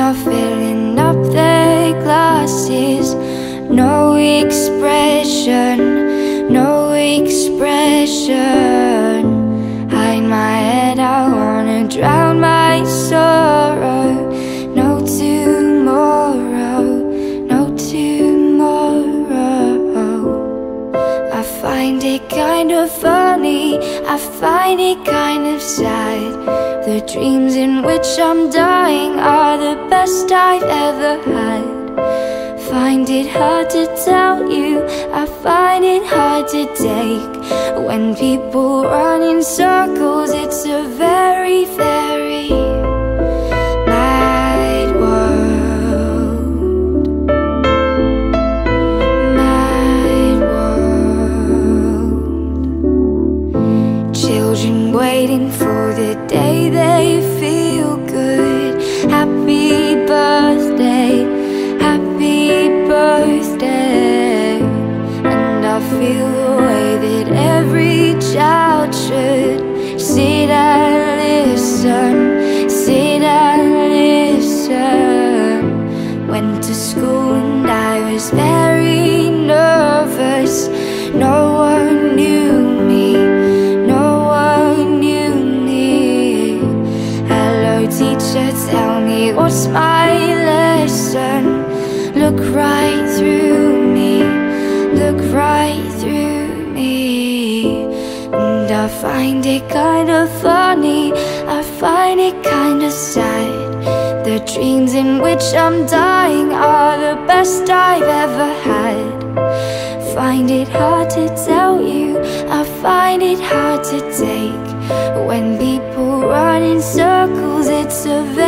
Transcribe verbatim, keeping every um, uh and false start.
are filling up their glasses. No expression, no expression. Hide my head, I wanna drown my sorrow. No tomorrow, no tomorrow. I find it kind of funny, I find it kind of sad. The dreams in which I'm dying are the best I've ever had. Find it hard to tell you, I find it hard to take. When people run in circles, it's a very, very mad world. Mad world. Children waiting for the day they feel good. Happy birthday, happy birthday. And I feel the way that every child should. Sit and listen, sit and listen. Went to school and I was very nervous. No one knew me, no one knew me. Hello teacher, tell me what's my lesson. Look right through me, look right through me. And I find it kind of funny, I find it kind of sad. The dreams in which I'm dying are the best I've ever had. Find it hard to tell you, I find it hard to take. When people run in circles, it's a very